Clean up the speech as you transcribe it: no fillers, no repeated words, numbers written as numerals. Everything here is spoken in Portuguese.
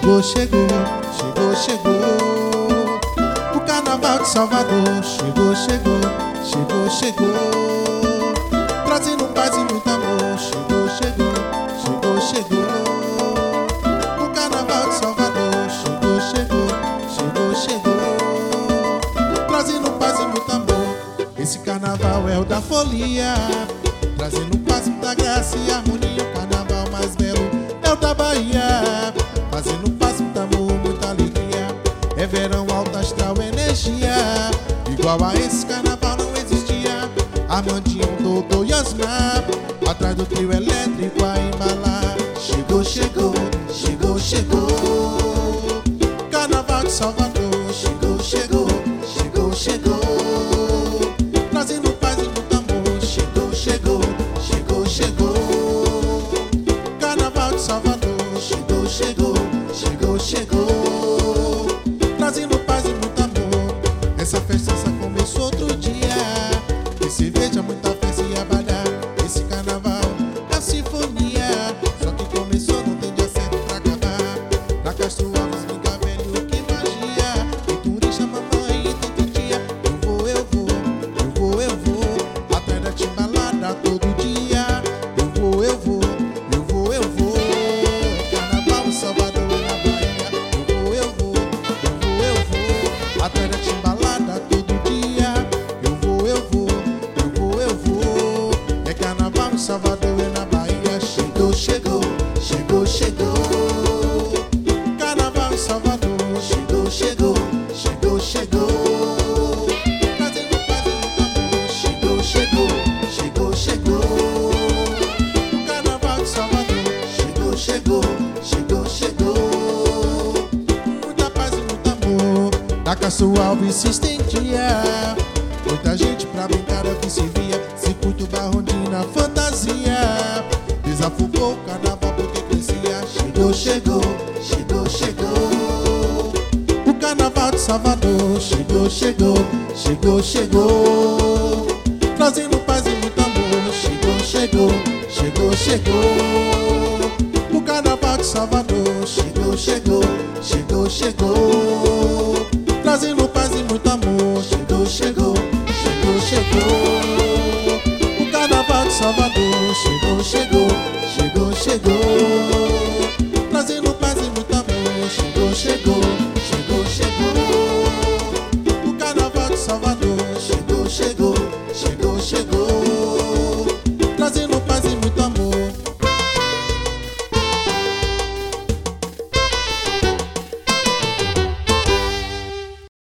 Chegou, chegou, chegou, chegou. O Carnaval de Salvador. Chegou, chegou, chegou, chegou. Trazendo paz e muito amor. Chegou, chegou, chegou, chegou. O Carnaval de Salvador. Chegou, chegou, chegou, chegou. Trazendo paz e muito amor. Esse carnaval é o da folia, trazendo paz, muita graça e harmonia. O carnaval mais belo é o da Bahia, fazendo paz, muito amor, muita alegria. É verão, alto astral, energia. Igual a esse carnaval não existia. Armandinho, Dodô e Osmar, atrás do trio elétrico a embalar. Chegou, chegou, chegou, chegou. Carnaval de Salvador. Chegou, chegou, chegou, chegou. Trazendo paz e muito amor. Chegou, chegou, chegou, chegou. Carnaval de Salvador. Chegou, chegou, chegou, chegou. Trazendo paz e muito amor. Essa festa só começou outro dia. Tem cerveja, muita festa e abadá. Esse carnaval é a sinfonia. Só que começou, não tem dia certo pra acabar. Na Castro Alves, brinca velho, que magia. Tem turista, mamãe, tem titia. Eu vou, eu vou, eu vou, eu vou. Atrás da timbalada todo dia. Eu vou, eu vou, eu vou, eu vou. Carnaval em Salvador e na Bahia. Eu vou, eu vou, eu vou, eu vou. Atrás da timbalada todo dia. Eu vou, eu vou, eu vou, eu vou. É carnaval em Salvador e na Bahia. Chegou, chegou, chegou, chegou. Carnaval em Salvador. Chegou, chegou, chegou, chegou. Trazendo paz e muito amor. Chegou, chegou, chegou, chegou. Carnaval de Salvador. Chegou, chegou, chegou, chegou. Muita paz e muito amor. Da Castro Alves se estendia. Muita gente pra brincar aqui se via. Circuito Barrondina, fantasia. Desafogou o carnaval porque crescia. Chegou, chegou, chegou, chegou. O Carnaval de Salvador. Chegou, chegou, chegou, chegou. Trazendo paz e muito amor. Chegou, chegou, chegou, chegou. O Carnaval de Salvador. Chegou, chegou, chegou, chegou. Trazendo paz e muito amor. Chegou, chegou, chegou, chegou. O Carnaval de Salvador. Chegou, chegou,